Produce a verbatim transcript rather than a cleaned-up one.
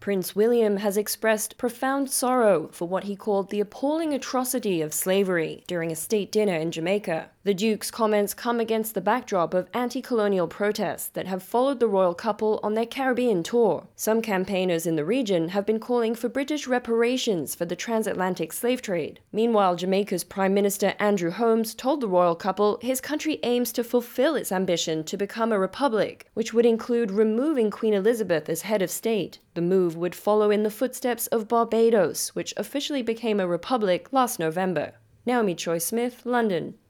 Prince William has expressed profound sorrow for what he called the appalling atrocity of slavery during a state dinner in Jamaica. The Duke's comments come against the backdrop of anti-colonial protests that have followed the royal couple on their Caribbean tour. Some campaigners in the region have been calling for British reparations for the transatlantic slave trade. Meanwhile, Jamaica's Prime Minister Andrew Holmes told the royal couple his country aims to fulfill its ambition to become a republic, which would include removing Queen Elizabeth as head of state. The move would follow in the footsteps of Barbados, which officially became a republic last November. Naomi Choi Smith, London.